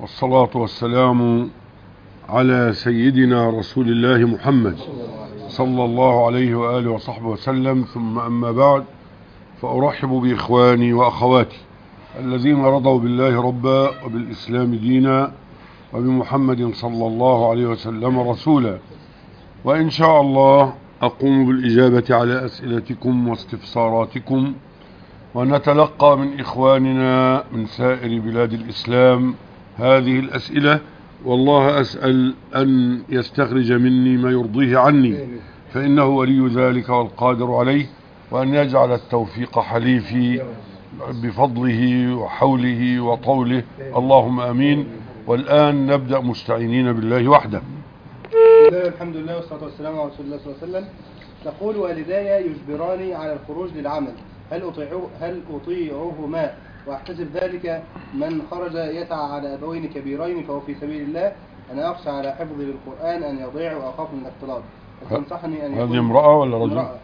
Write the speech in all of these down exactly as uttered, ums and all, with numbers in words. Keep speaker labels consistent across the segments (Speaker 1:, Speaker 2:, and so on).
Speaker 1: والصلاة والسلام على سيدنا رسول الله محمد صلى الله عليه وآله وصحبه وسلم، ثم أما بعد، فأرحب بإخواني وأخواتي الذين رضوا بالله ربا وبالإسلام دينا وبمحمد صلى الله عليه وسلم رسولا، وإن شاء الله أقوم بالإجابة على أسئلتكم واستفساراتكم، ونتلقى من إخواننا من سائر بلاد الإسلام هذه الأسئلة، والله أسأل أن يستخرج مني ما يرضيه عني، فإنه ولي ذلك والقادر عليه، وأن يجعل التوفيق حليفي بفضله وحوله وطوله، اللهم أمين. والآن نبدأ مستعينين بالله وحده.
Speaker 2: الحمد لله والصلاة والسلام على رسول الله صلى الله عليه وسلم. تقول: والداي يجبراني على الخروج للعمل، هل أطيعه هل أطيعهما وأحتسب ذلك؟ من خرج يسعى على أبوين كبيرين فهو في سبيل الله. أنا أخشى على حفظي للقرآن أن يضيع وأخاف من الاختلاط، فتنصحني أن يكون
Speaker 1: هذه امرأة ولا رجل؟
Speaker 2: امرأة.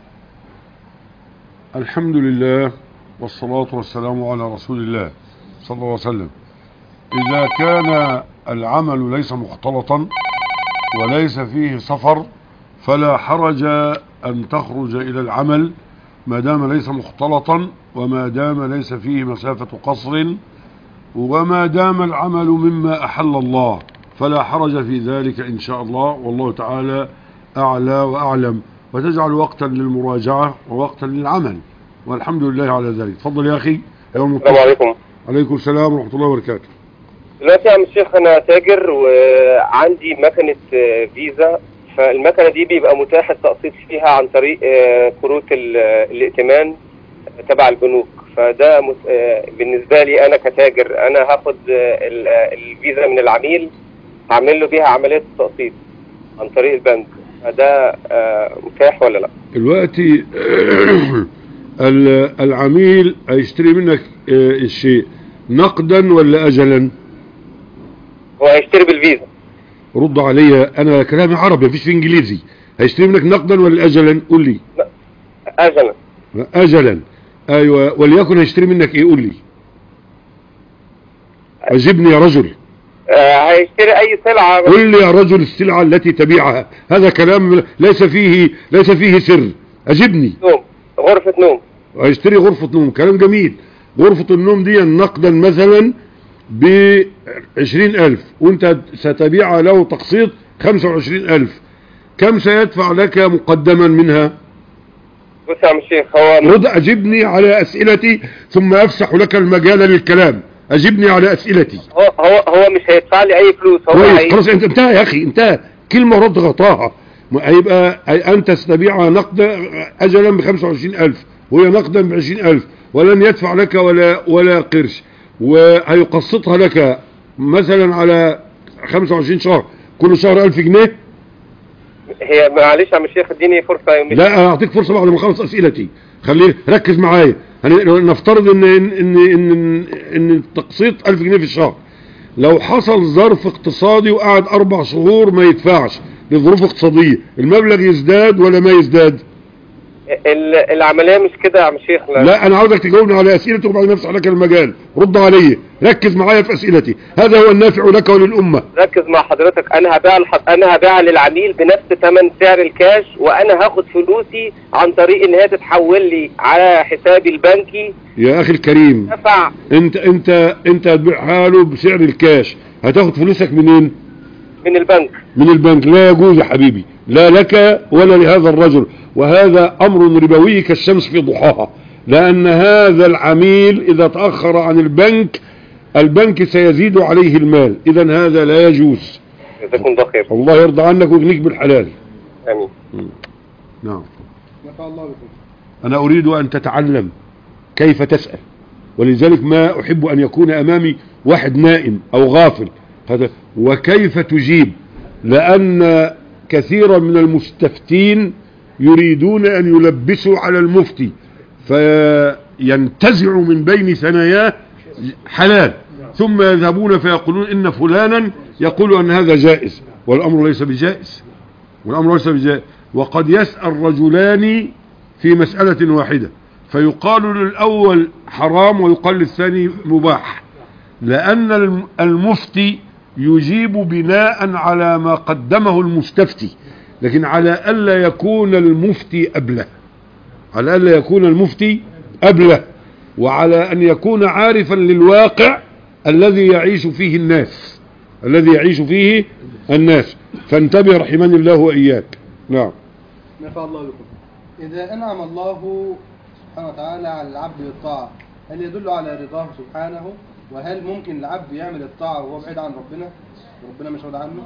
Speaker 1: الحمد لله والصلاة والسلام على رسول الله صلى الله عليه وسلم. إذا كان العمل ليس مختلطا وليس فيه سفر فلا حرج أن تخرج إلى العمل ما دام ليس مختلطا، وما دام ليس فيه مسافة قصر، وما دام العمل مما أحل الله، فلا حرج في ذلك إن شاء الله، والله تعالى أعلى وأعلم. وتجعل وقتا للمراجعة ووقتا للعمل، والحمد لله على ذلك. تفضل يا أخي.
Speaker 3: السلام عليكم.
Speaker 1: عليكم السلام ورحمة الله وبركاته.
Speaker 3: دلوقتي يا عم الشيخ، أنا تاجر وعندي مكنة فيزا، فالمكنة دي بيبقى متاح التقسيط فيها عن طريق كروت الائتمان تبع البنوك، فده بالنسبة لي أنا كتاجر، أنا هاخد الفيزا من العميل هعمل له بيها عملية التقسيط عن طريق البنك، فده متاح ولا لا؟
Speaker 1: دلوقتي العميل هيشتري منك الشيء نقدا ولا أجلا؟
Speaker 3: هو هيشتري بالفيزا.
Speaker 1: رد علي، أنا كلامي عربي مفيش في إنجليزي. هيشتري منك نقدا ولا أجلا؟ قول لي.
Speaker 3: أجلا.
Speaker 1: أجلا، أيوة. وليكن هيشتري منك إيه؟ قول لي، أجبني يا رجل.
Speaker 3: آه هيشتري أي سلعة.
Speaker 1: قل لي يا رجل السلعة التي تبيعها، هذا كلام ليس فيه ليس فيه سر. أجبني.
Speaker 3: نوم، غرفة نوم.
Speaker 1: هيشتري غرفة نوم، كلام جميل. غرفة النوم دي نقدا مثلا بعشرين ألف، وانت ستبيع له تقسيط خمسة وعشرين ألف، كم سيدفع لك مقدما منها؟
Speaker 3: بص يا عم الشيخ، هو
Speaker 1: رد أجبني على أسئلتي ثم أفسح لك المجال للكلام. أجبني على أسئلتي.
Speaker 3: هو هو هو مش هيدفع لي أي فلوس. هو
Speaker 1: كويس،
Speaker 3: هي...
Speaker 1: خلاص انت انتهى يا أخي، انتهى. كلمة رد غطاها. هيبقى أنت ستبيعها نقدا أجلا بخمسة وعشرين ألف، وهي نقدا بعشرين ألف، ولن يدفع لك ولا ولا قرش، وهيقسطها لك مثلا على خمسة وعشرين شهر، كل شهر ألف جنيه.
Speaker 3: هي معلش يا عم الشيخ اديني فرصة يومين.
Speaker 1: لا، انا هعطيك فرصة بعد ما اخلص اسئلتي. خليه ركز معايا. نفترض ان ان ان ان, إن التقسيط ألف جنيه في الشهر. لو حصل ظرف اقتصادي وقعد اربع شهور ما يدفعش لظروف اقتصادية، المبلغ يزداد ولا ما يزداد؟
Speaker 3: العملية مش كده يا عم الشيخ.
Speaker 1: لا, لا انا عاوزك تجاوبني على اسئلتك وبعد ما افتح لك المجال. رد علي، ركز معايا في اسئلتي، هذا هو النافع لك وللامه.
Speaker 3: ركز مع حضرتك. انا هبيع الحط... انا هبيع للعميل بنفس ثمن سعر الكاش، وانا هاخد فلوسي عن طريق ان هي تتحول لي على حسابي البنكي.
Speaker 1: يا اخي الكريم،
Speaker 3: دفع.
Speaker 1: انت انت انت هتبيعها له بسعر الكاش، هتاخد فلوسك منين؟
Speaker 3: من البنك.
Speaker 1: من البنك. لا يجوز يا حبيبي، لا لك ولا لهذا الرجل، وهذا امر ربوي كالشمس في ضحاها، لان هذا العميل اذا تأخر عن البنك البنك سيزيد عليه المال، اذا هذا لا يجوز.
Speaker 3: جزاكم الله خير.
Speaker 1: الله يرضى عنك ويغنيك بالحلال.
Speaker 3: امين.
Speaker 1: نعم.
Speaker 2: نفع الله بكم.
Speaker 1: انا اريد ان تتعلم كيف تسأل، ولذلك ما احب ان يكون امامي واحد نائم او غافل، هذا وكيف تجيب، لأن كثيرا من المستفتين يريدون أن يلبسوا على المفتي فينتزع من بين ثناياه حلال، ثم يذهبون فيقولون إن فلانا يقول أن هذا جائز، والأمر ليس بجائز، والأمر ليس بجائز. وقد يسأل رجلان في مسألة واحدة فيقال للأول حرام ويقال للثاني مباح، لأن المفتي يجيب بناء على ما قدمه المستفتي، لكن على ألا يكون المفتي أبله، على ألا يكون المفتي أبله، وعلى أن يكون عارفا للواقع الذي يعيش فيه الناس، الذي يعيش فيه الناس. فانتبه رحمني الله وإياك. نعم.
Speaker 2: نفع الله بكم. إذا أنعم الله سبحانه وتعالى على العبد بالطاعة، هل يدل على رضاه سبحانه؟ وهل ممكن العبد يعمل الطاعة وهو بعيد عن ربنا وربنا مش راضي عنه؟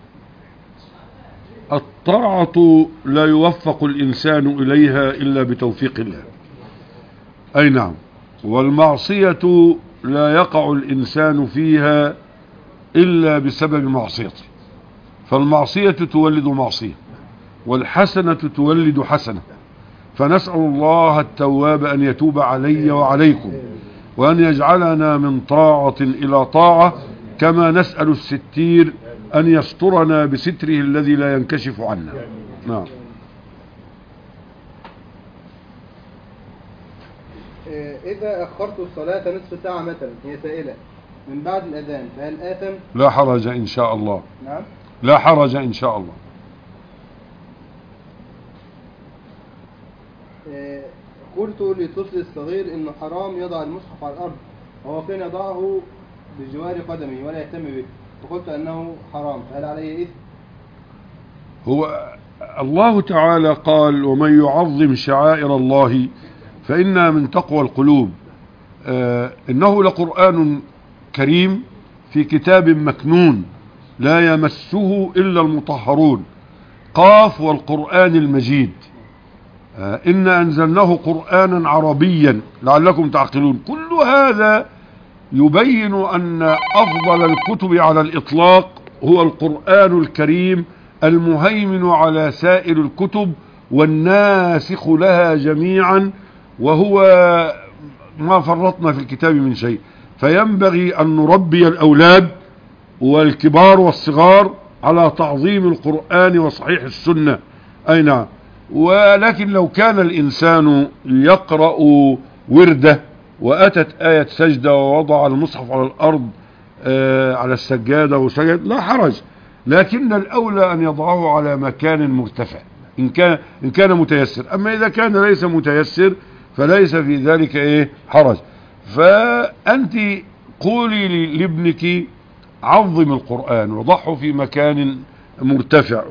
Speaker 1: الطاعة لا يوفق الإنسان إليها إلا بتوفيق الله. أي نعم. والمعصية لا يقع الإنسان فيها إلا بسبب معصيته، فالمعصية تولد معصية، والحسنة تولد حسنة. فنسأل الله التواب أن يتوب علي وعليكم، وأن يجعلنا من طاعة إلى طاعة، كما نسأل الستير أن يسترنا بستره الذي لا ينكشف عنا. نعم.
Speaker 2: إذا أخرت الصلاة نصف ساعة مثلا، هي سائلة، من بعد الأذان، فهل آثم؟
Speaker 1: لا حرج إن شاء الله.
Speaker 2: نعم.
Speaker 1: لا حرج إن شاء الله.
Speaker 2: قلت لطفل الصغير إنه حرام يضع المصحف على الأرض، وهو كان يضعه بجوار قدمه ولا يهتم به، فقلت أنه حرام، فهل عليه إثم؟
Speaker 1: هو الله تعالى قال: ومن يعظم شعائر الله فإنها من تقوى القلوب. آه إنه لقرآن كريم في كتاب مكنون لا يمسه إلا المطهرون. قاف والقرآن المجيد. آه إن أنزلناه قرآنا عربيا لعلكم تعقلون. كل هذا يبين أن أفضل الكتب على الإطلاق هو القرآن الكريم المهيمن على سائر الكتب والناسخ لها جميعا، وهو ما فرطنا في الكتاب من شيء. فينبغي أن نربي الأولاد والكبار والصغار على تعظيم القرآن وصحيح السنة. أي نعم. ولكن لو كان الإنسان يقرأ ورده وأتت آية سجدة ووضع المصحف على الأرض آه على السجادة وسجد، لا حرج، لكن الأولى أن يضعه على مكان مرتفع إن كان, إن كان متيسر. أما إذا كان ليس متيسر فليس في ذلك إيه حرج. فأنت قولي لابنك عظم القرآن وضعه في مكان مرتفع،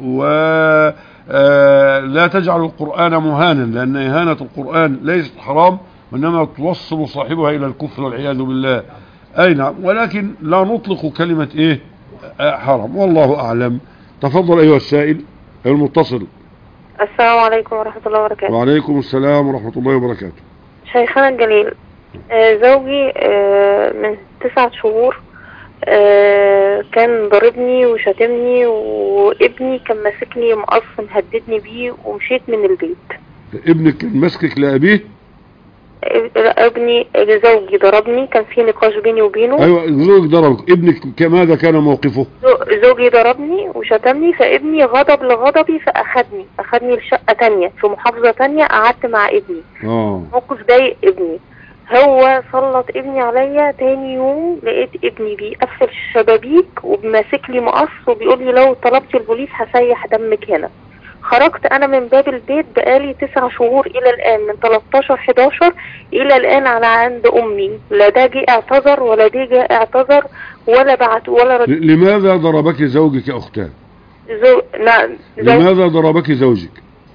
Speaker 1: ولا تجعل القرآن مهانا، لأن إهانة القرآن ليست حرام، وإنما توصل صاحبها إلى الكفر والعياذ بالله. أي نعم. ولكن لا نطلق كلمة إيه حرام، والله أعلم. تفضل أيها السائل المتصل.
Speaker 4: السلام عليكم ورحمة الله وبركاته.
Speaker 1: وعليكم السلام ورحمة الله وبركاته.
Speaker 4: شيخنا الجليل، آه زوجي آه من تسعة شهور آه كان ضربني وشتمني، وابني كان ماسكني مقص مهددني بيه، ومشيت من البيت.
Speaker 1: ابنك كان ماسكك لأبيه؟
Speaker 4: ابني زوجي ضربني، كان في نقاش بيني وبينه.
Speaker 1: ايوه زوجك ضربك، ابنك ماذا كان موقفه؟
Speaker 4: زوجي ضربني وشتمني، فابني غضب لغضبي فاخدني اخدني لشقه تانية في محافظه تانية، قعدت مع ابني. اه موقف ضايق ابني، هو سلط ابني عليا. تاني يوم لقيت ابني بيقفل الشبابيك وماسك لي مقص وبيقول لي لو طلبت البوليس هسيح دمك هنا. خرجت انا من باب البيت بقالي تسع شهور الى الان، من تلتاشر حداشر الى الان على عند امي، لا ده جه اعتذر ولا ده جه اعتذر ولا بعت ولا رد.
Speaker 1: لماذا ضربك زوجك يا اختان؟
Speaker 4: زو... لا زو...
Speaker 1: لماذا ضربك زوجك؟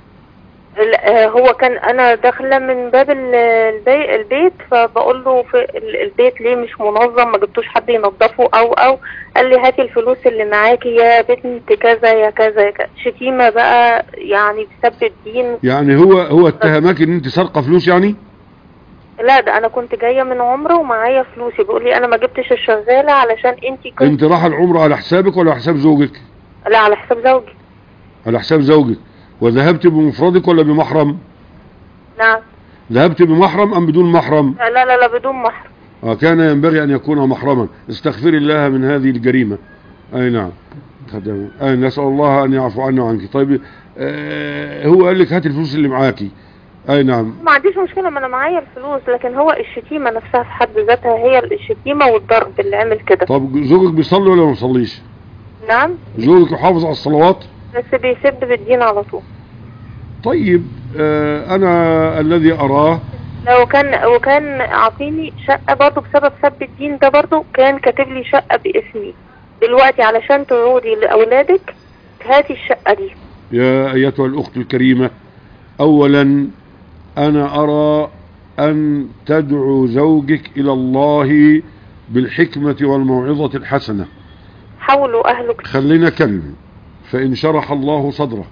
Speaker 4: هو كان انا داخله من باب البي... البيت، فبقول له في البيت ليه مش منظم، ما جبتوش حد ينظفه او او قال لي هاتي الفلوس اللي معاكي يا بنت كذا يا كذا. شتيمه بقى يعني بسبب الدين.
Speaker 1: يعني هو هو اتهمك ان انت سرقه فلوس يعني؟
Speaker 4: لا ده انا كنت جايه من عمره ومعايا فلوسي، بيقول لي انا ما جبتش الشغاله علشان انت كنت.
Speaker 1: انت راح العمره على حسابك ولا على حساب زوجك؟
Speaker 4: لا على حساب زوجي.
Speaker 1: على حساب زوجك. وذهبت بمفردك ولا بمحرم؟
Speaker 4: نعم.
Speaker 1: ذهبت بمحرم ام بدون محرم؟
Speaker 4: لا لا لا بدون محرم.
Speaker 1: آه كان ينبغي ان يكون محرما. استغفر الله من هذه الجريمة. اي نعم. اي نسأل الله ان يعفو عنا وعنك. طيب آه هو قال لك هات الفلوس اللي معاكي، اي نعم.
Speaker 4: ما عنديش مشكلة، ما انا معايا الفلوس، لكن هو الشتيمة نفسها في حد ذاتها هي الشتيمة والضرب اللي عمل كده.
Speaker 1: طب زوجك بيصلي ولا ما بيصليش؟
Speaker 4: نعم.
Speaker 1: زوجك يحافظ على الصلوات؟
Speaker 4: بس بيسب بالدين على طول.
Speaker 1: طيب آه انا الذي اراه
Speaker 4: لو كان وكان اعطيني شقة برضو بسبب سب الدين ده، برضو كان كاتب لي شقة باسمي دلوقتي علشان تعودي لاولادك هاتي الشقة دي.
Speaker 1: يا ايتها الاخت الكريمة، اولا انا ارى ان تدعو زوجك الى الله بالحكمة والموعظة الحسنة.
Speaker 4: حاولوا اهلك.
Speaker 1: خلينا كلمة، فان شرح الله صدره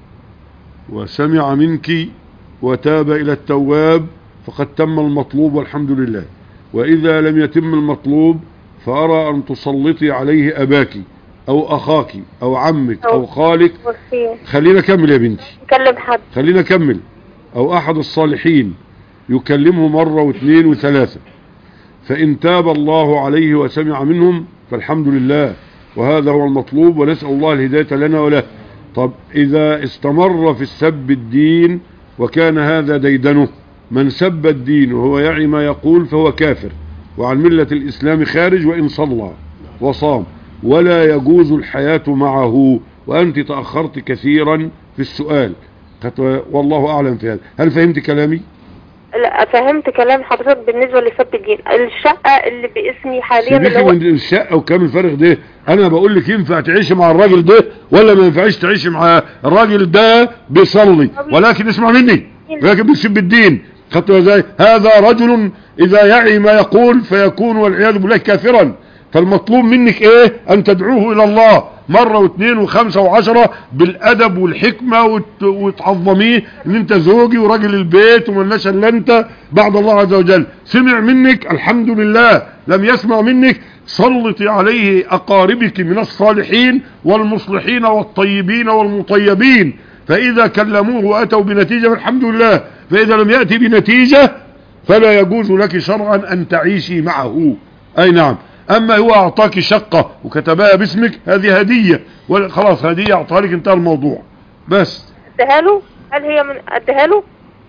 Speaker 1: وسمع منك وتاب الى التواب فقد تم المطلوب والحمد لله. واذا لم يتم المطلوب فارى ان تسلطي عليه اباك او اخاك او عمك او خالك. خلينا كمل يا بنتي،
Speaker 4: كلم حد،
Speaker 1: خلينا كمل، او احد الصالحين يكلمه مرة واثنين وثلاثة، فان تاب الله عليه وسمع منهم فالحمد لله، وهذا هو المطلوب، ونسأل الله الهداية لنا وله. طب اذا استمر في السب الدين وكان هذا ديدنه، من سب الدين وهو يعي ما يقول فهو كافر وعن ملة الإسلام خارج، وإن صلى وصام، ولا يجوز الحياة معه. وأنت تأخرت كثيرا في السؤال، والله أعلم في هذا. هل فهمت كلامي؟
Speaker 4: لا فهمت كلام حضرتك. بالنسبة لسب الدين، الشقة اللي باسمي حاليا اللي هو
Speaker 1: الشقة وكام الفرق ده؟ أنا بقول لك ينفع تعيشي مع الراجل ده ولا ما ينفعش تعيشي مع الراجل ده بيصلي ولكن اسمع مني، ولكن بيسب الدين. خدتوا ازاي؟ هذا رجل اذا يعي ما يقول فيكون والعياذ بالله كافرا. فالمطلوب منك ايه؟ ان تدعوه الى الله مرة واثنين وخمسة وعشرة بالادب والحكمة، وتعظميه ان انت زوجي وراجل البيت وملناش الا انت بعد الله عز وجل. سمع منك الحمد لله، لم يسمع منك سلطي عليه اقاربك من الصالحين والمصلحين والطيبين والمطيبين، فاذا كلموه واتوا بنتيجة فالحمد لله، فاذا لم يأتي بنتيجة فلا يجوز لك شرعا ان تعيشي معه. اي نعم. اما هو اعطاك شقة وكتبها باسمك هذه هدية، خلاص هدية اعطاها لك، انتهى الموضوع بس.
Speaker 4: اديها له؟ هل هي من اديها له؟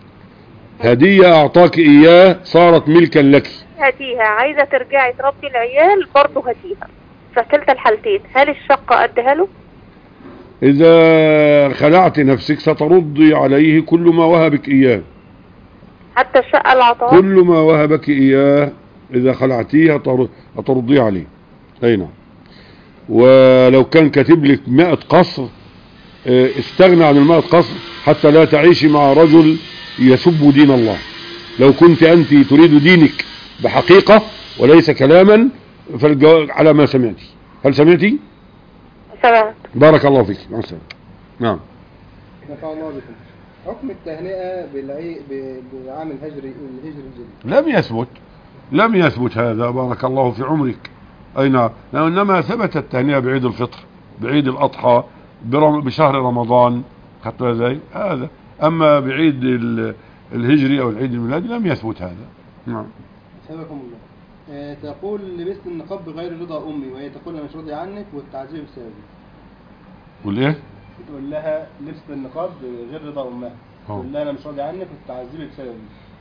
Speaker 1: هدية اعطاك اياه صارت ملكا لك.
Speaker 4: هاتيها، عايزة ترجعي تربي العيال برضه هاتيها، فكلتا الحالتين. هل الشقة اديها له؟
Speaker 1: اذا خلعت نفسك ستردي عليه كل ما وهبك اياه،
Speaker 4: حتى الشقة اللي عطاها.
Speaker 1: كل ما وهبك اياه اذا خلعتيه هترضيه عليه. اي نعم. ولو كان كاتب لك مائة قصر استغنى عن المائة قصر حتى لا تعيشي مع رجل يسب دين الله. لو كنت انت تريد دينك بحقيقة وليس كلاما فالجواب على ما سمعتي. هل سمعتي؟
Speaker 4: سمعت.
Speaker 1: بارك الله فيك. مع السلامة. نعم.
Speaker 2: نفع الله بكم. حكم التهنئة بالعي... بعام الهجري الهجري الجديد
Speaker 1: لم يثبت، لم يثبت هذا. بارك الله في عمرك. اي نعم. انما ثبت التهنئة بعيد الفطر، بعيد الاضحى، بشهر رمضان. خدتوا ازاي هذا؟ اما بعيد الهجري او العيد الميلادي لم يثبت هذا. نعم.
Speaker 2: سبحانكم الله. أه تقول لبست النقاب بغير رضا امي، وهي تقول انا مش راضي عنك والتعذيب بسببي.
Speaker 1: والايه؟
Speaker 2: تقول لها لبست النقاب بغير رضا امها، تقول لها انا مش راضي عنك والتعذيب بسببي.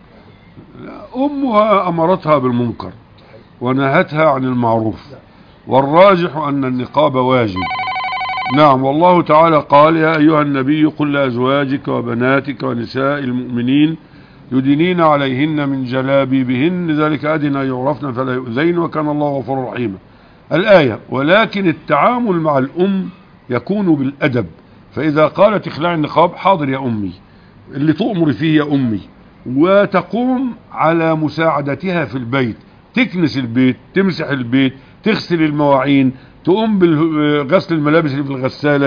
Speaker 1: لا، امها امرتها بالمنكر ونهتها عن المعروف، والراجح ان النقاب واجب. نعم. والله تعالى قال يا ايها النبي قل لازواجك وبناتك ونساء المؤمنين يدنين عليهن من جلابيبهن ذلك ادنى يعرفن فلا يؤذين وكان الله غفورا رحيما. الايه. ولكن التعامل مع الام يكون بالادب، فاذا قالت اخلعي النقاب حاضر يا امي، اللي تؤمر فيه يا امي، وتقوم على مساعدتها في البيت، تكنس البيت، تمسح البيت، تغسل المواعين، تقوم بغسل الملابس اللي في الغسالة،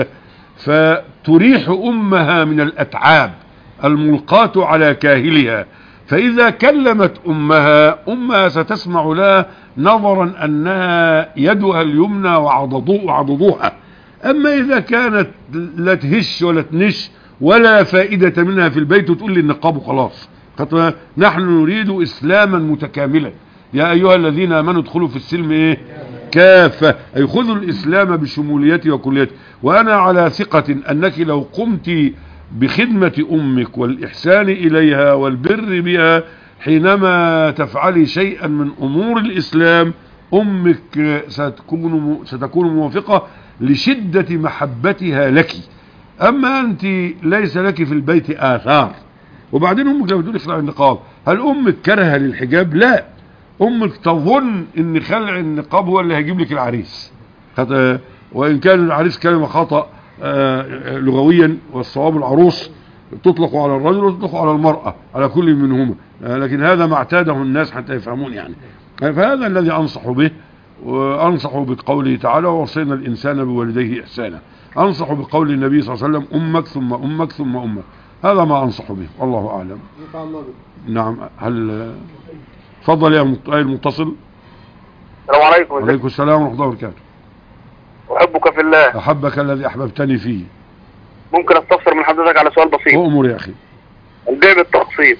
Speaker 1: فتريح امها من الاتعاب الملقاة على كاهلها. فاذا كلمت امها امها ستسمع لها نظرا انها يدها اليمنى وعضدوها. اما اذا كانت لا تهش ولا تنش ولا فائدة منها في البيت وتقول لي النقاب وخلاص. نحن نريد اسلاما متكاملا. يا ايها الذين امنوا ادخلوا في السلم ايه كافة، اي خذوا الاسلام بشموليته وكليته. وانا على ثقة انك لو قمت بخدمة أمك والإحسان إليها والبر بها حينما تفعلي شيئا من أمور الإسلام، أمك ستكون, ستكون موافقة لشدة محبتها لك. أما أنت ليس لك في البيت آثار. وبعدين أمك لما تقول اخلع النقاب، هل أمك كره للحجاب؟ لا، أمك تظن أن خلع النقاب هو اللي هيجيب لك العريس، وإن كان العريس كلمة خطأ لغويا، والصواب العروس تطلق على الرجل وتطلق على المرأة، على كل منهما، لكن هذا ما اعتاده الناس حتى يفهمون يعني. فهذا الذي أنصح به، وأنصح بقوله تعالى ووصينا الإنسان بوالديه إحسانا. أنصح بقول النبي صلى الله عليه وسلم أمك ثم أمك ثم أمك. هذا ما أنصح به، والله أعلم. نعم. هل تفضل يا المتصل.
Speaker 5: السلام عليكم.
Speaker 1: وعليكم السلام ورحمة الله وبركاته.
Speaker 5: أحبك في الله.
Speaker 1: أحبك الذي أحببتني فيه.
Speaker 5: ممكن أستفسر من حضرتك على سؤال بسيط؟
Speaker 1: أؤمر يا أخي.
Speaker 5: البيع بالتقسيط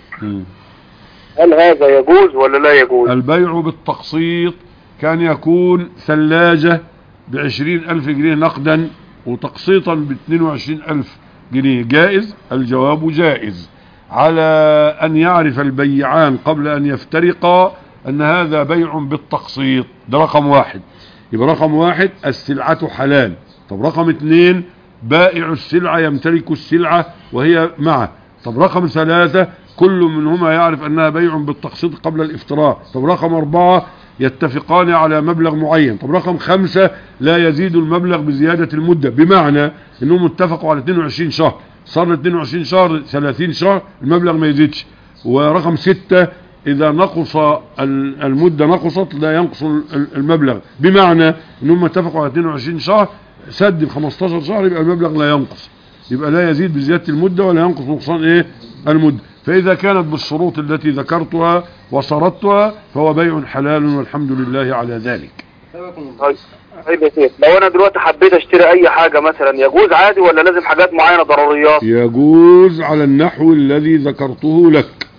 Speaker 5: هل هذا يجوز ولا لا يجوز؟
Speaker 1: البيع بالتقسيط كان يكون ثلاجة بعشرين ألف جنيه نقدا وتقسيطا باثنين وعشرين ألف جنيه، جائز؟ الجواب جائز، على أن يعرف البيعان قبل أن يفترقا أن هذا بيع بالتقسيط. ده رقم واحد. يبقى رقم واحد السلعة حلال. طب رقم اثنين بائع السلعة يمتلك السلعة وهي معه. طب رقم ثلاثة كل منهما يعرف أنها بيع بالتقسيط قبل الافتراء. طب رقم أربعة يتفقان على مبلغ معين. طب رقم خمسة لا يزيد المبلغ بزيادة المدة، بمعنى أنهم اتفقوا على اثنين وعشرين شهر، صار اثنين وعشرين شهر ثلاثين شهر، المبلغ ما يزيدش. ورقم ستة إذا نقص المدة نقصت لا ينقص المبلغ، بمعنى أنهم اتفقوا على اثنين وعشرين شهر، سد ال خمستاشر شهر يبقى المبلغ لا ينقص، يبقى لا يزيد بزيادة المدة ولا ينقص نقصان ايه المدة. فإذا كانت بالشروط التي ذكرتها وصرتها فهو بيع حلال والحمد لله على ذلك.
Speaker 5: طيب يا سيدي، لو انا دلوقتي حبيت اشتري اي حاجة مثلا يجوز عادي ولا لازم حاجات معينة ضروريات؟
Speaker 1: يجوز على النحو الذي ذكرته لك.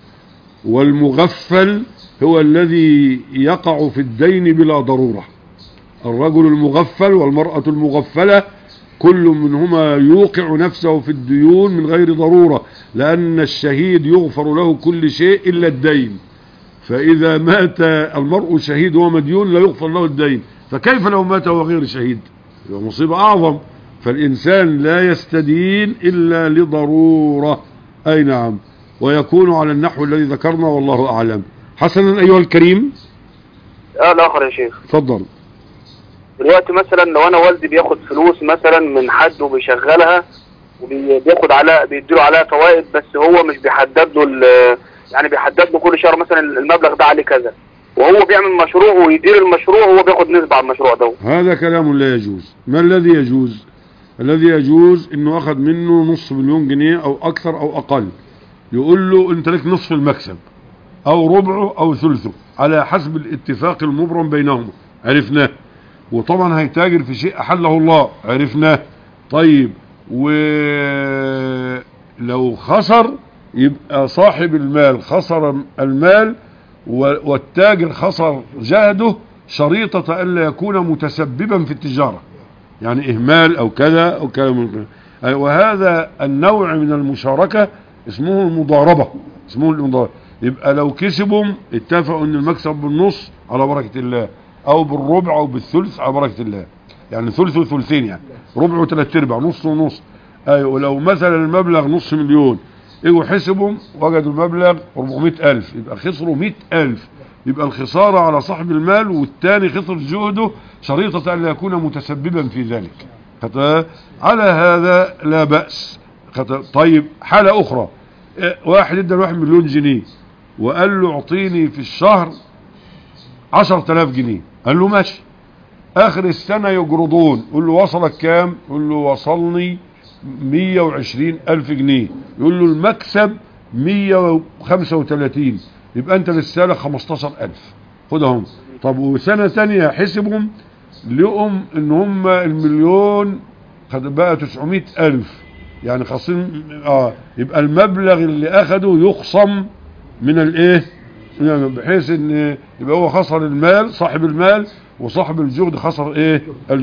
Speaker 1: والمغفل هو الذي يقع في الدين بلا ضرورة. الرجل المغفل والمرأة المغفلة كل منهما يوقع نفسه في الديون من غير ضرورة، لأن الشهيد يغفر له كل شيء إلا الدين. فإذا مات المرء شهيد وهو مديون لا يغفر له الدين، فكيف لو مات وهو غير شهيد؟ يبقى مصيبة أعظم. فالإنسان لا يستدين إلا لضرورة. أي نعم. ويكون على النحو الذي ذكرنا والله أعلم. حسنا أيها الكريم.
Speaker 5: آه الآخر يا شيخ.
Speaker 1: تفضل.
Speaker 5: دلوقتي مثلا لو انا والدي بياخد فلوس مثلا من حد وبيشغلها وبياخد عليها بيديله عليها فوائد، بس هو مش بيحدد له، يعني بيحدد له كل شهر مثلا المبلغ ده عليه كذا، وهو بيعمل مشروع ويدير المشروع وهو بياخد نسبة على المشروع ده.
Speaker 1: هذا كلام لا يجوز. ما الذي يجوز؟ الذي يجوز انه اخذ منه نصف مليون جنيه او اكثر او اقل، يقول له انت لك نصف المكسب او ربعه او ثلثه على حسب الاتفاق المبرم بينهما، عرفناه. وطبعا هيتاجر في شيء أحله الله، عرفناه. طيب ولو خسر يبقى صاحب المال خسر المال والتاجر خسر جهده، شريطة ألا يكون متسببا في التجارة، يعني إهمال أو كذا أو كذا من كذا. وهذا النوع من المشاركة اسمه المضاربة، اسمه المضاربة. يبقى لو كسبهم اتفقوا ان المكسب بالنص على بركة الله، او بالربع او بالثلث على بركة الله، يعني ثلث وثلثين، يعني ربع وثلاث ارباع، نص ونص. ايوه. ولو مثلا المبلغ نص مليون، ايوه حسبهم وجدوا المبلغ أربعمائة ألف، يبقى خسروا مائة ألف، يبقى الخسارة على صاحب المال والتاني خسر جهده، شريطة أن لا يكون متسببا في ذلك. على هذا لا بأس. طيب حالة أخرى، واحد ادى الواحد مليون جنيه وقال له اعطيني في الشهر عشر تلاف جنيه، قال له ماشي. اخر السنة يجرضون، يقول له وصلك كام؟ يقول له وصلني مية وعشرين الف جنيه، يقول له المكسب مية وخمسة وثلاثين، يبقى انت لسه خمستاشر الف، خدهم. طب وسنة ثانية حسبهم لقوا ان هم المليون بقى تسعمائة الف، يعني خاصين اه يبقى المبلغ اللي اخده يخصم من الايه، يعني بحيث ان يبقى هو خسر المال، صاحب المال، وصاحب الجهد خسر ايه الجهد.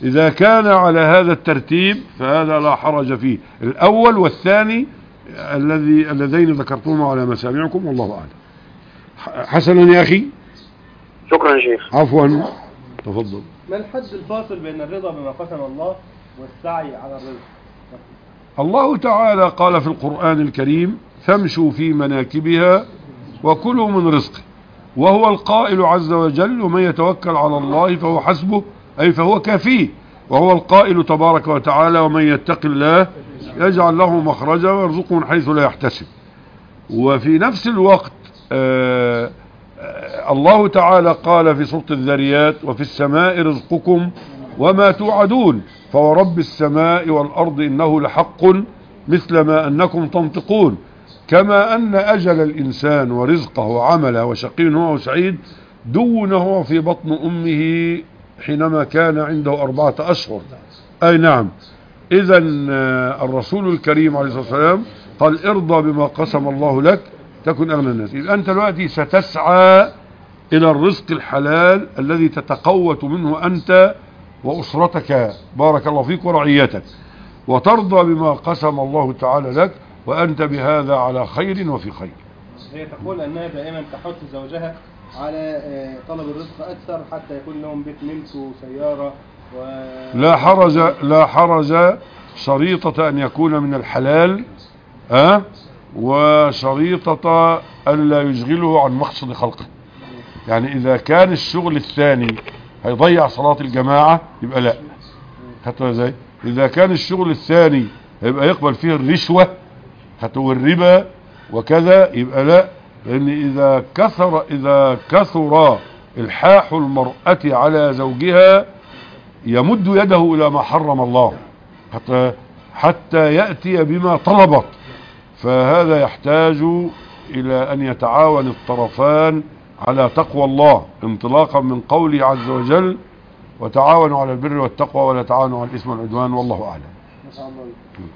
Speaker 1: إذا كان على هذا الترتيب فهذا لا حرج فيه، الأول والثاني الذي اللذين ذكرتهما على مسامعكم، والله أعلم. حسنا يا أخي،
Speaker 5: شكرا يا شيخ.
Speaker 1: عفوا، تفضل.
Speaker 2: ما الحد الفاصل بين الرضا بما قسم الله والسعي على الرزق؟
Speaker 1: الله تعالى قال في القرآن الكريم: فامشوا في مناكبها وكلوا من رزقه، وهو القائل عز وجل: ومن يتوكل على الله فهو حسبه، أي فهو كافيه. وهو القائل تبارك وتعالى: ومن يتق الله يجعل له مخرجا ويرزقه من حيث لا يحتسب. وفي نفس الوقت آه آه الله تعالى قال في سورة الذريات: وفي السماء رزقكم وما توعدون فورب السماء والأرض إنه لحق مثل ما أنكم تنطقون. كما أن أجل الإنسان ورزقه وعمله وشقي هو وسعيد دونه في بطن أمه حينما كان عنده أربعة أشهر. أي نعم. إذا الرسول الكريم عليه الصلاة والسلام قال: ارضى بما قسم الله لك تكن أغنى الناس. إذا أنت دلوقتي ستسعى إلى الرزق الحلال الذي تتقوت منه أنت وأسرتك، بارك الله فيك، ورعيتك، وترضى بما قسم الله تعالى لك، وأنت بهذا على خير وفي خير.
Speaker 2: هي تقول أنها دائما تحث زوجها على طلب الرزق أكثر حتى يكون لهم بيت ملك وسيارة و...
Speaker 1: لا حرج لا حرج شريطة أن يكون من الحلال، أه؟ وشريطة ألا يشغله عن مقصد خلقه. يعني إذا كان الشغل الثاني هيضيع صلاة الجماعة يبقى لا. خدتوا ازاي؟ إذا كان الشغل الثاني هيبقى يقبل فيه الرشوة والربا وكذا يبقى لا. لأن إذا كثر إذا كثر الحاح المرأة على زوجها يمد يده إلى ما حرم الله حتى حتى يأتي بما طلبت، فهذا يحتاج إلى أن يتعاون الطرفان على تقوى الله، انطلاقا من قوله عز وجل: وتعاونوا على البر والتقوى ولا تعاونوا على الإثم والعدوان، والله أعلم.
Speaker 2: ما شاء الله.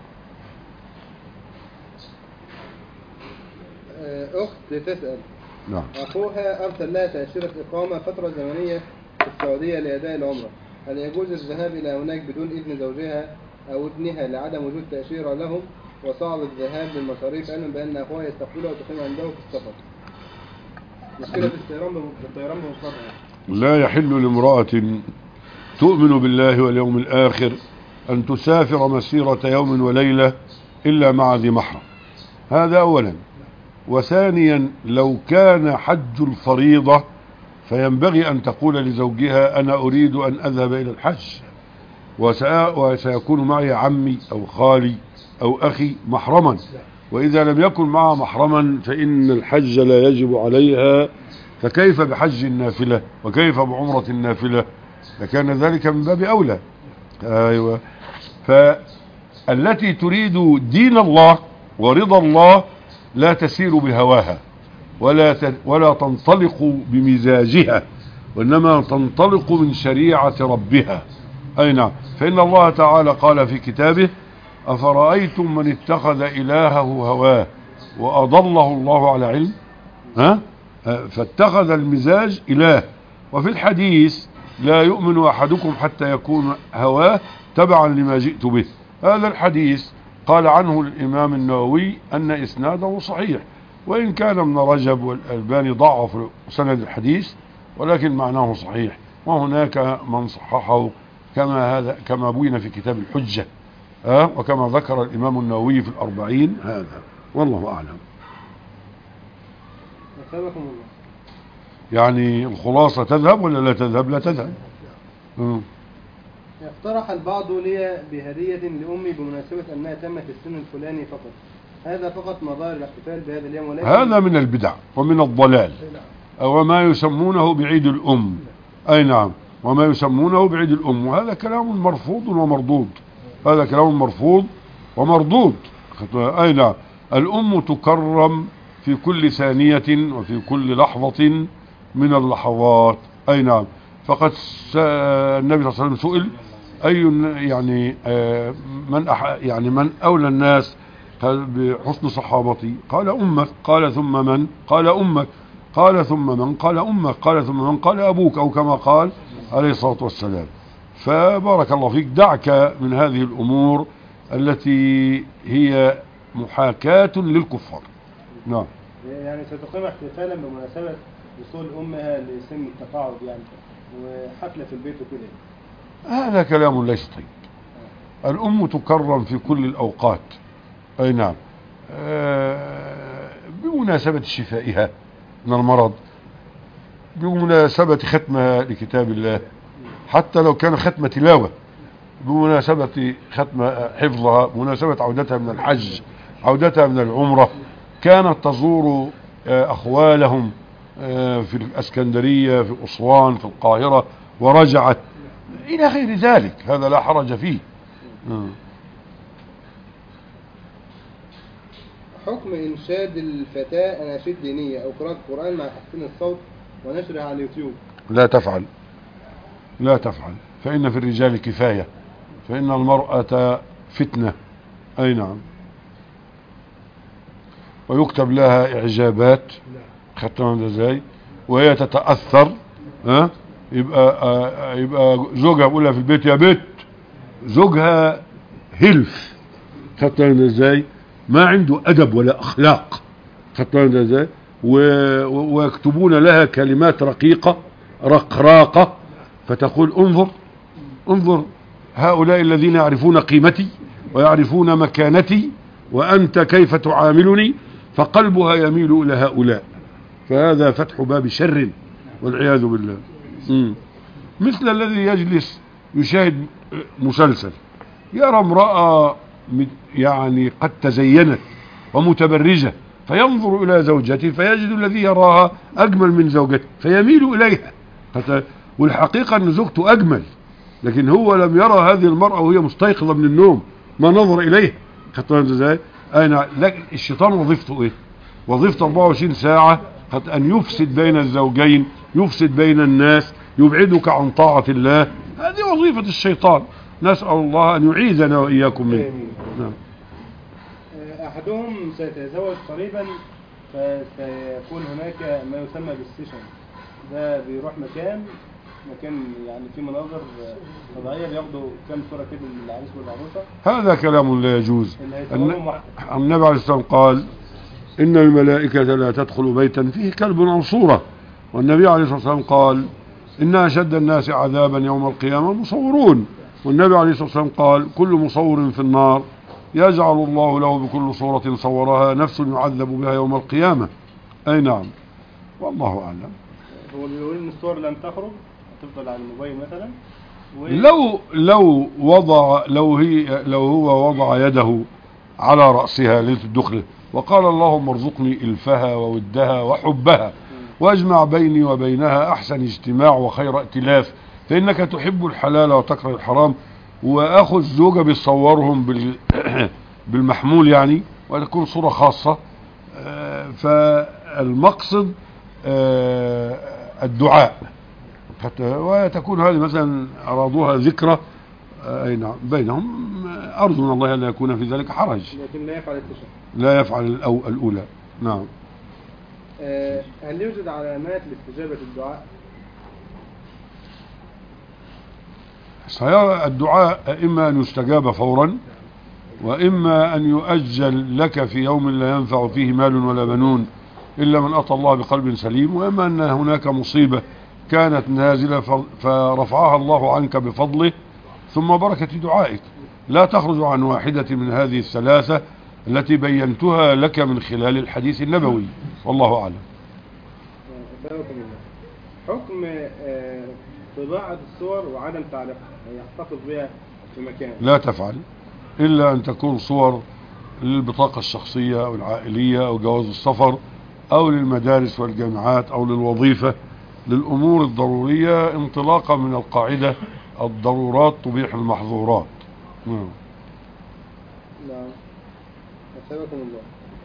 Speaker 2: أخت تسأل:
Speaker 1: نعم.
Speaker 2: أخوها أرسل لها تأشيرة إقامة فترة زمنية في السعودية لأداء العمرة، هل يجوز الذهاب إلى هناك بدون إذن زوجها أو ابنها لعدم وجود تأشيرة لهم وصعب الذهاب للمصاريف، علما بأن أخوها يستقبلها وتقيم عنده في السفر؟ مشكلة في الطيران بالطيران بمصطلح.
Speaker 1: لا يحل لامرأة تؤمن بالله واليوم الآخر أن تسافر مسيرة يوم وليلة إلا مع ذي محرم، هذا أولا. وثانيا لو كان حج الفريضة فينبغي أن تقول لزوجها: أنا أريد أن أذهب إلى الحج وسيكون معي عمي أو خالي أو أخي محرما، وإذا لم يكن معها محرما فإن الحج لا يجب عليها، فكيف بحج النافلة وكيف بعمرة النافلة؟ لكان ذلك من باب أولى. أيوة. فالتي تريد دين الله ورضا الله لا تسير بهواها ولا ولا تنطلق بمزاجها، وإنما تنطلق من شريعة ربها. أي نعم. فإن الله تعالى قال في كتابه: أفرأيتم من اتخذ إلهه هواه وأضله الله على علم، ها؟ فاتخذ المزاج إله. وفي الحديث: لا يؤمن أحدكم حتى يكون هواه تبعا لما جئت به. هذا الحديث قال عنه الإمام النووي أن إسناده صحيح، وإن كان ابن رجب والألباني ضعف سند الحديث، ولكن معناه صحيح. وهناك من صححه كما هذا كما بين في كتاب الحجة، أه؟ وكما ذكر الإمام النووي في الأربعين. هذا والله أعلم. يعني الخلاصة: تذهب ولا لا تذهب؟ لا تذهب. م.
Speaker 2: اقترح البعض لي بهدية لأمي بمناسبة أنها تمت السن الفلاني فقط، هذا فقط مظاهر الاحتفال بهذا اليوم، ولكن
Speaker 1: هذا من البدع ومن الضلال، وما يسمونه بعيد الأم. أي نعم. وما يسمونه بعيد الأم، وهذا كلام مرفوض ومردود. هذا كلام مرفوض ومردود. أي نعم. الأم تكرم في كل ثانية وفي كل لحظة من اللحظات. أي نعم. فقد النبي صلى الله عليه وسلم سئل: أي يعني من أح يعني من أولى الناس بحسن صحابتي؟ قال: أمك. قال: ثم من؟ قال: أمك. قال: ثم من؟ قال: أمك. قال: ثم من؟ قال: أبوك، أو كما قال عليه الصلاة والسلام. فبارك الله فيك، دعك من هذه الأمور التي هي محاكاة للكفار. نعم.
Speaker 2: يعني ستقيم احتفالا بمناسبة وصول أمها لسن التقاعد يعني، وحفلة في البيت وكده.
Speaker 1: هذا كلام ليس طيب. الأم تكرم في كل الأوقات. أي نعم. آه بمناسبة شفائها من المرض، بمناسبة ختمها لكتاب الله، حتى لو كان ختم تلاوة، بمناسبة ختم حفظها، بمناسبة عودتها من الحج، عودتها من العمرة، كانت تزور أخوالهم في الأسكندرية، في أسوان، في القاهرة، ورجعت إلى غير ذلك، هذا لا حرج فيه.
Speaker 2: حكم إنشاد الفتاة أناشيد دينية أو قراءة القرآن مع تحسين الصوت ونشرها على اليوتيوب؟
Speaker 1: لا تفعل، لا تفعل، فإن في الرجال كفاية، فإن المرأة فتنة. أي نعم. ويكتب لها إعجابات، ختمها ازاي، وهي تتأثر، ها يبقى آه يبقى زوجها بيقول لها في البيت يا بيت، زوجها هلف، ختمها ازاي، ما عنده أدب ولا أخلاق، ختمها ازاي، ويكتبون لها كلمات رقيقة رقراقة، فتقول انظر انظر هؤلاء الذين يعرفون قيمتي ويعرفون مكانتي، وأنت كيف تعاملني، فقلبها يميل إلى هؤلاء، فهذا فتح باب شر والعياذ بالله. مم. مثل الذي يجلس يشاهد مسلسل، يرى امرأة يعني قد تزينت ومتبرجة، فينظر إلى زوجته فيجد الذي يراها أجمل من زوجته فيميل إليها، والحقيقة أن زوجته أجمل، لكن هو لم يرى هذه المرأة وهي مستيقظة من النوم، ما نظر إليها. ازاي؟ أين الشيطان وظيفته إيه؟ وظيفته أربعة وعشرين ساعة أن يفسد بين الزوجين، يفسد بين الناس، يبعدك عن طاعة الله، هذه وظيفة الشيطان، نسأل الله أن يعيذنا وإياكم منه. نعم.
Speaker 2: أحدهم سيتزوج قريبا فسيكون هناك ما يسمى بالسيشن، ده بيروح مكان مكان يعني في مناظر طبيعية، بياخدوا كام صورة كده من العريس والعروسة.
Speaker 1: هذا كلام لا يجوز. النبي عليه الصلاة والسلام قال إن الملائكة لا تدخل بيتا فيه كلب أو صورة، والنبي عليه الصلاة والسلام قال إن أشد الناس عذابا يوم القيامة مصورون، والنبي عليه الصلاة والسلام قال كل مصور في النار يجعل الله له بكل صورة صورها نفس يعذب بها يوم القيامة. أي نعم، والله أعلم.
Speaker 2: هو بيقول إن الصور لن تخرج، تفضل على الموبايل مثلا، و...
Speaker 1: لو لو وضع لو هي لو هو وضع يده على رأسها ليلة الدخلة وقال اللهم ارزقني إلفها وودها وحبها واجمع بيني وبينها أحسن اجتماع وخير ائتلاف، فإنك تحب الحلال وتكره الحرام، وأخذ زوجة بيصورهم بال بالمحمول يعني، وتكون صورة خاصة، فالمقصد الدعاء، وتكون هذه مثلا أرادوها ذكرى أي نعم بينهم، أرجو من الله أن لا يكون في ذلك حرج،
Speaker 2: لكن لا يفعل التشهد،
Speaker 1: لا يفعل الأو الأولى. نعم.
Speaker 2: هل يوجد علامات لاستجابة الدعاء؟
Speaker 1: صحيح، الدعاء إما أن يستجاب فورا، وإما أن يؤجل لك في يوم لا ينفع فيه مال ولا بنون إلا من أتى الله بقلب سليم، وإما أن هناك مصيبة كانت نازلة فرفعها الله عنك بفضله ثم بركة دعائك، لا تخرج عن واحدة من هذه الثلاثة التي بينتها لك من خلال الحديث النبوي، والله أعلم.
Speaker 2: حكم طباعة الصور وعدم تعليقها، يحتفظ بها في مكان؟
Speaker 1: لا تفعل، إلا أن تكون صور للبطاقة الشخصية أو العائلية أو جواز السفر أو للمدارس والجامعات أو للوظيفة، للأمور الضرورية، انطلاقا من القاعدة الضرورات تبيح المحظورات. نعم.
Speaker 2: نعم. أسألكم الله،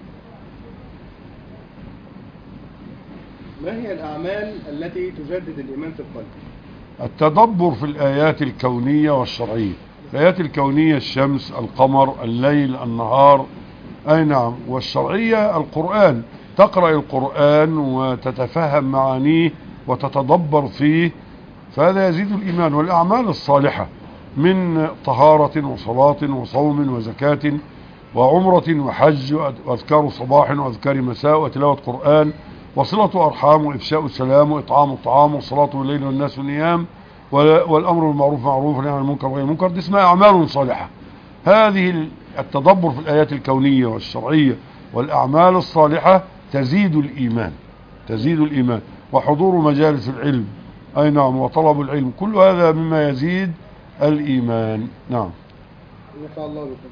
Speaker 2: ما هي الأعمال التي تجدد الإيمان في القلب؟
Speaker 1: التدبر في الآيات الكونية والشرعية، الآيات الكونية الشمس، القمر، الليل، النهار، أي نعم، والشرعية القرآن، تقرأ القرآن وتتفهم معانيه وتتدبر فيه فهذا يزيد الإيمان. والأعمال الصالحة من طهارة وصلاة وصوم وزكاة وعمرة وحج وأذكار صباح وأذكار مساء وتلاوة قرآن وصلة أرحام وإفشاء السلام وإطعام الطعام والصلاة بالليل والناس نيام والأمر بالمعروف معروف والنهي عن المنكر غير المنكر، دي اسمها أعمال صالحة. هذه التدبر في الآيات الكونية والشرعية والأعمال الصالحة تزيد الإيمان، تزيد الإيمان. وحضور مجالس العلم، أي نعم، وطلب العلم، كل هذا مما يزيد الإيمان. نعم.
Speaker 2: نفع الله بكم.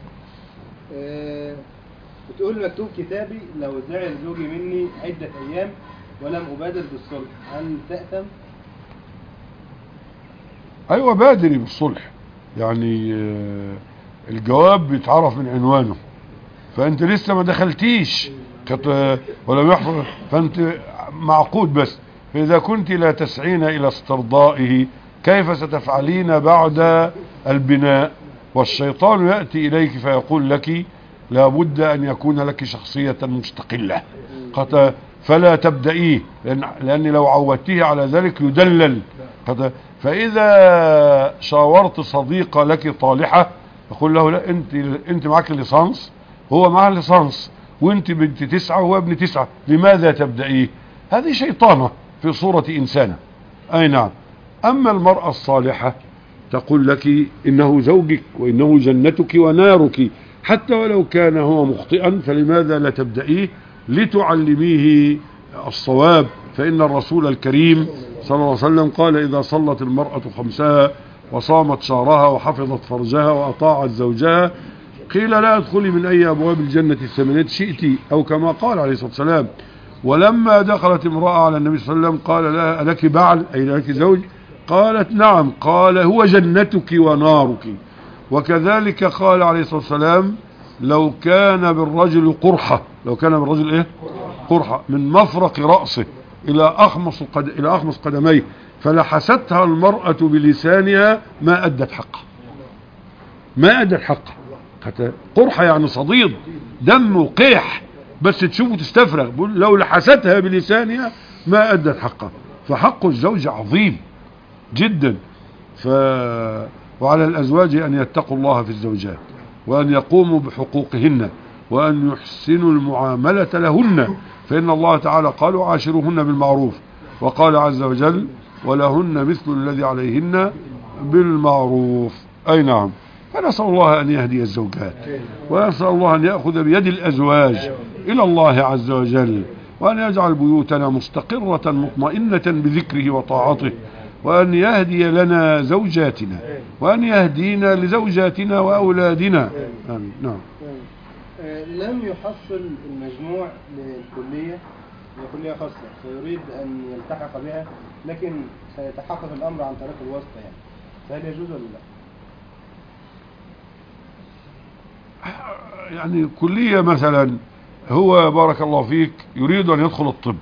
Speaker 2: أه بتقول مكتوب كتابي لو زعل زوجي مني عدة أيام ولم أبادر بالصلح، هل تأثم؟
Speaker 1: أيوة، بادري بالصلح. يعني آه الجواب بيتعرف من عنوانه، فأنت لسه ما دخلتيش ولم يحصل، فأنت معقود بس. فإذا كنت لا تسعين إلى استرضائه كيف ستفعلين بعد البناء؟ والشيطان يأتي إليك فيقول لك لابد أن يكون لك شخصية مستقلة، فلا تبدأيه، لأن, لأن لو عودتيه على ذلك يدلل. فإذا شاورت صديقة لك طالحة يقول له لا، انت انت معك الليسانس، هو معه الليسانس، وانت بنت تسعة وهو ابن تسعة، لماذا تبدأيه؟ هذه شيطانة في صورة إنسانة. أي نعم. أما المرأة الصالحة تقول لك إنه زوجك وإنه جنتك ونارك، حتى ولو كان هو مخطئا فلماذا لا تبدأيه لتعلميه الصواب؟ فإن الرسول الكريم صلى الله عليه وسلم قال إذا صلت المرأة خمسها وصامت شهرها وحفظت فرجها وأطاعت زوجها قيل لا ادخلي من أي أبواب الجنة الثمانية شئت، أو كما قال عليه الصلاة والسلام. ولما دخلت امرأة على النبي صلى الله عليه وسلم قال لها ألك بعل، أي لك زوج؟ قالت نعم. قال هو جنتك ونارك. وكذلك قال عليه الصلاة والسلام لو كان بالرجل قرحة، لو كان بالرجل ايه قرحة من مفرق رأسه إلى أخمص قد... إلى أخمص قدميه فلحستها المرأة بلسانها ما أدت حقه، ما أدت حقه. قرحة يعني صديد دم وقيح، بس تشوفه تستفرغ. لو لحستها بلسانها ما أدت حقه. فحق الزوج عظيم جدا. ف... وعلى الأزواج أن يتقوا الله في الزوجات وأن يقوموا بحقوقهن وأن يحسنوا المعاملة لهن، فإن الله تعالى قال عاشروهن بالمعروف، وقال عز وجل ولهن مثل الذي عليهن بالمعروف. أي نعم. فنسأل الله أن يهدي الزوجات، ونسأل الله أن يأخذ بيد الأزواج إلى الله عز وجل، وأن يجعل بيوتنا مستقرة مطمئنة بذكره وطاعته، وأن يهدي لنا زوجاتنا، وأن يهدينا لزوجاتنا وأولادنا. آمين. نعم.
Speaker 2: لم يحصل المجموع للكلية لكلية خاصة فيريد أن يلتحق بها، لكن سيتحقق الأمر عن طريق الواسطة، يعني فهل يجوز ولا لا؟
Speaker 1: يعني كلية مثلا هو بارك الله فيك يريد أن يدخل الطب،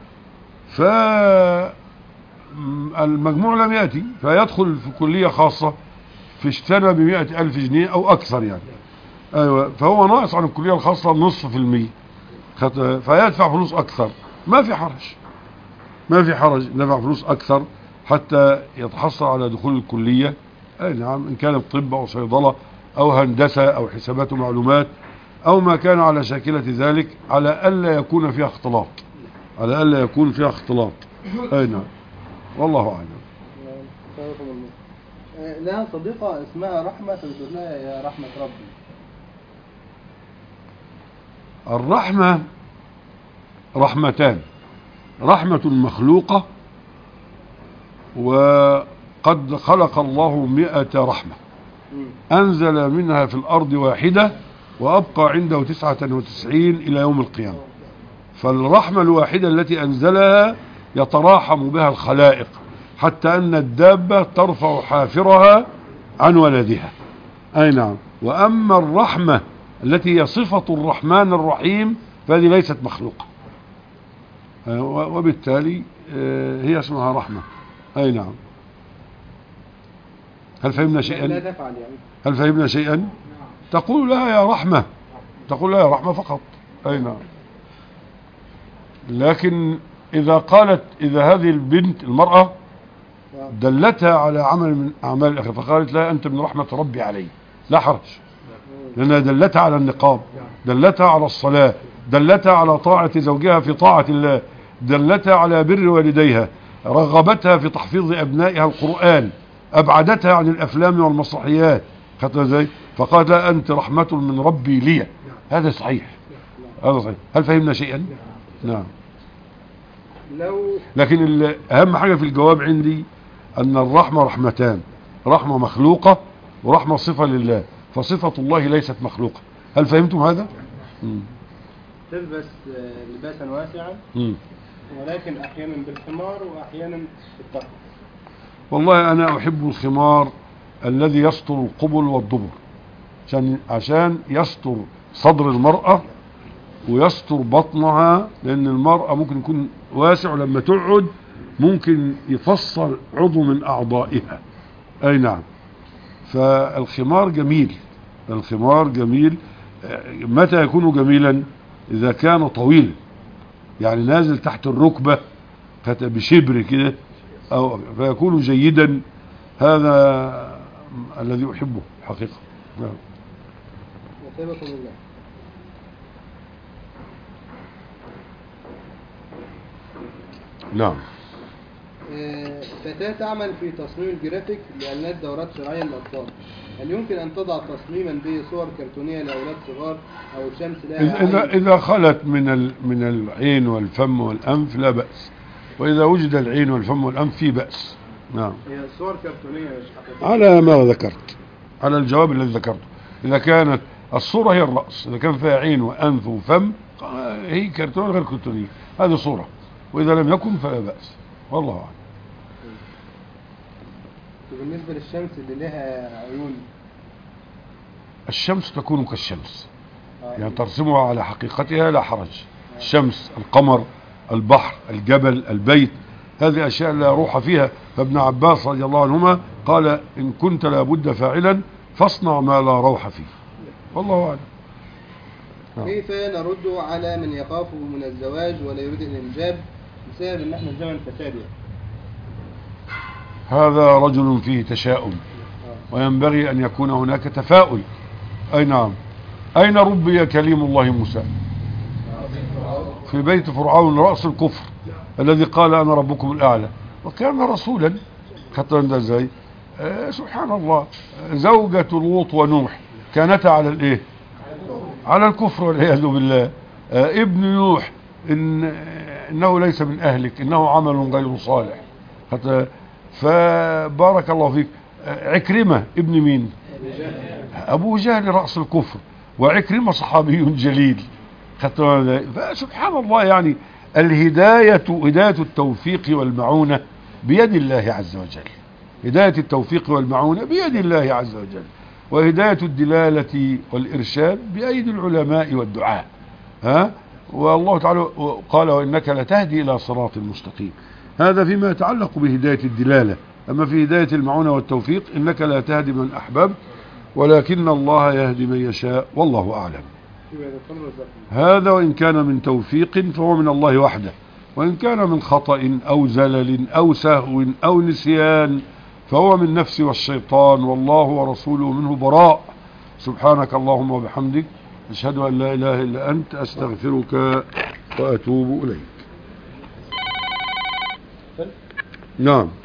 Speaker 1: فالمجموع لم يأتي فيدخل في كلية خاصة في السنة بمئة ألف جنيه أو أكثر يعني. أيوة. فهو ناقص عن الكلية الخاصة نصف في المية، فيدفع فلوس أكثر. ما في حرج، ما في حرج دفع فلوس أكثر حتى يتحصل على دخول الكلية. أي نعم. إن كانت طب أو صيدلة أو هندسة أو حسابات ومعلومات أو ما كان على شاكلة ذلك، على ألا يكون فيها اختلاط، على ألا يكون فيها اختلاط. أي نعم. والله أعلم.
Speaker 2: لها صديقة اسمها رحمة فبتقول لها يا رحمة ربي.
Speaker 1: الرحمة رحمتان، رحمة مخلوقة وقد خلق الله مئة رحمة أنزل منها في الأرض واحدة وأبقى عنده تسعة وتسعين إلى يوم القيامة. فالرحمة الواحدة التي أنزلها يتراحم بها الخلائق حتى أن الدابة ترفع حافرها عن ولدها. أي نعم. وأما الرحمة التي هي صفة الرحمن الرحيم فهذه ليست مخلوقة، وبالتالي هي اسمها رحمة. أي نعم. هل فهمنا شيئا؟ هل فهمنا شيئا؟ تقول لها يا رحمة، تقول لها يا رحمة فقط. أي نعم. لكن إذا قالت، إذا هذه البنت المرأة دلتها على عمل من أعمال الآخرة فقالت لا أنت من رحمة ربي علي لا حرج، لأنها دلتها على النقاب، دلتها على الصلاة، دلتها على طاعة زوجها في طاعة الله، دلتها على بر والديها، رغبتها في تحفيظ أبنائها القرآن، أبعدتها عن الأفلام والمسرحيات. خدتها ازاي؟ فقالت لا أنت رحمة من ربي لي. هذا صحيح، هذا صحيح. هل فهمنا شيئا؟ نعم.
Speaker 2: لو
Speaker 1: لكن أهم حاجة في الجواب عندي أن الرحمة رحمتان، رحمة مخلوقة ورحمة صفة لله، فصفة الله ليست مخلوقة. هل فهمتم هذا؟ مم.
Speaker 2: تلبس لباسا واسعا
Speaker 1: مم.
Speaker 2: ولكن أحيانا بالخمار وأحيانا بالطرح.
Speaker 1: والله أنا أحب الخمار الذي يستر القبل والدبر، عشان عشان يستر صدر المرأة ويستر بطنها، لأن المرأة ممكن يكون واسع لما تقعد ممكن يفصل عضو من أعضائها. أي نعم. فالخمار جميل، الخمار جميل. متى يكون جميلا؟ إذا كان طويل، يعني نازل تحت الركبة بشبر كده، أو فيكون جيدا. هذا الذي أحبه حقيقة. نعم.
Speaker 2: وثابكم الله.
Speaker 1: نعم.
Speaker 2: فتاة تعمل في تصميم الجرافيك لإعلانات دورات شرعية للأطفال، هل يمكن أن تضع تصميما به صور كرتونية لأولاد صغار أو شمس لها
Speaker 1: إذا إذا خلت من من العين والفم والأنف لا بأس، وإذا وجد العين والفم والأنف في بأس. نعم.
Speaker 2: هي صور كرتونية مش حقيقية
Speaker 1: على ما ذكرت، على الجواب الذي ذكرته. إذا كانت الصورة هي الرأس، إذا كان فيها عين وأنف وفم هي كرتون غير كرتونية، هذه صورة. وإذا لم يكن فلا بأس، والله أعلم.
Speaker 2: بالنسبة للشمس اللي لها عيون،
Speaker 1: الشمس تكون كالشمس، يعني ترسمها على حقيقتها لا حرج. الشمس، القمر، البحر، الجبل، البيت، هذه أشياء لا روح فيها. فابن عباس رضي الله عنهما قال إن كنت لابد فاعلا فاصنع ما لا روح فيه، والله أعلم.
Speaker 2: كيف نرد على من يخاف من الزواج ولا يريد الإنجاب بسبب ان احنا زمن فساد؟
Speaker 1: هذا رجل فيه تشاؤم، وينبغي أن يكون هناك تفاؤل. أي نعم. أين ربي كليم الله موسى؟ في بيت فرعون رأس الكفر الذي قال أنا ربكم الأعلى، وكان رسولا. خطأ ازاي؟ آه سبحان الله. زوجة لوط ونوح كانتا على الايه؟ على الكفر والعياذ بالله. آه ابن نوح إن إنه ليس من أهلك إنه عمل غير صالح. فبارك الله فيك. عكرمة ابن مين؟ أبو جهل رأس الكفر، وعكرمة صحابي جليل. فسبحان الله، يعني الهداية هداية التوفيق والمعونة بيد الله عز وجل. هداية التوفيق والمعونة بيد الله عز وجل، وهداية الدلالة والإرشاد بأيدي العلماء والدعاء. ها؟ والله تعالى قال وإنك لتهدي إلى صراط مستقيم. هذا فيما يتعلق بهداية الدلالة. أما في هداية المعونة والتوفيق إنك لا تهدي من أحببت ولكن الله يهدي من يشاء، والله أعلم. هذا وإن كان من توفيق فهو من الله وحده، وإن كان من خطأ أو زلل أو سهو أو نسيان فهو من نفس والشيطان، والله ورسوله منه براء. سبحانك اللهم وبحمدك أشهد أن لا إله إلا أنت أستغفرك وأتوب إليك. نعم.